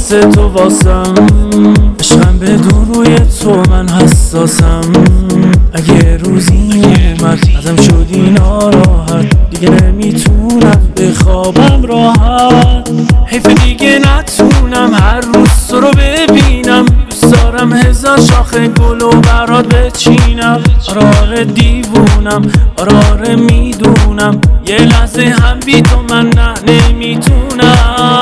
مثل تو واسم، عشقم بدون روی تو من حساسم. اگه روزی اومد ازم شدی ناراحت، دیگه نمیتونم بخوابم راحت. حیف دیگه نتونم هر روز تو رو ببینم. دوست دارم هزار شاخه گل و برات بچینم. آره دیوونم، آره میدونم، یه لحظه هم بی تو من نمیتونم.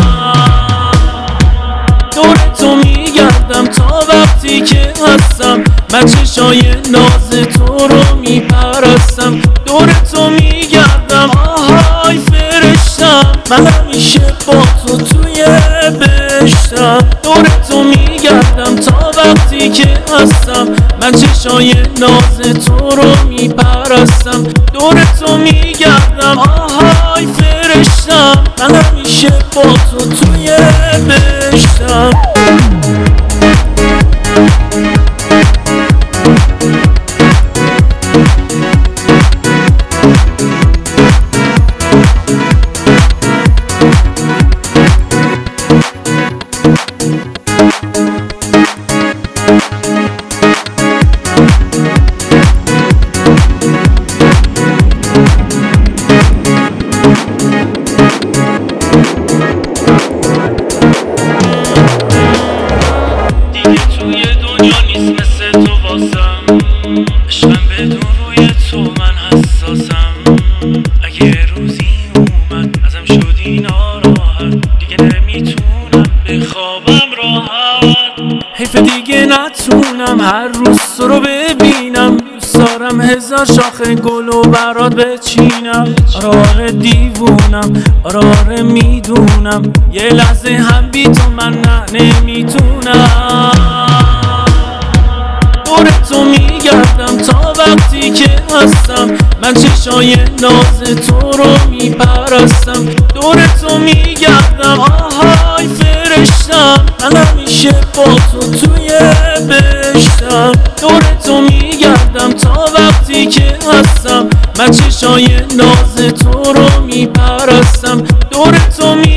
دور تو میگردم تا وقتی که هستم، من چشای ناز تو رو میپرستم. دور تو میگردم آهای فرشتم، من همیشه با تو توی بهشتم. دور تو میگردم تا وقتی که هستم، من چشای ناز تو رو میپرستم. دور تو میگردم آهای فرشتم، من همیشه با تو توی بهشتم. توی دنیا نیست مثل تو واسم، عشقم بدون روی تو من حساسم. اگه روزی اومد ازم شدی ناراحت، دیگه نمیتونم بخوابم راحت. حیف دیگه نتونم هر روز تو رو ببینم. دوست دارم هزار شاخه گل و برات بچینم. آره دیوونم، آره میدونم، یه لحظه هم بی تو من نمیتونم. دور تو میگردم تا وقتی که هستم، من چشای ناز تو رو میپرستم. دور تو میگردم آهای فرشتم، من همیشه با تو توی بهشتم. دور تو میگردم تا وقتی که هستم، من چشای ناز تو رو میپرستم. دور تو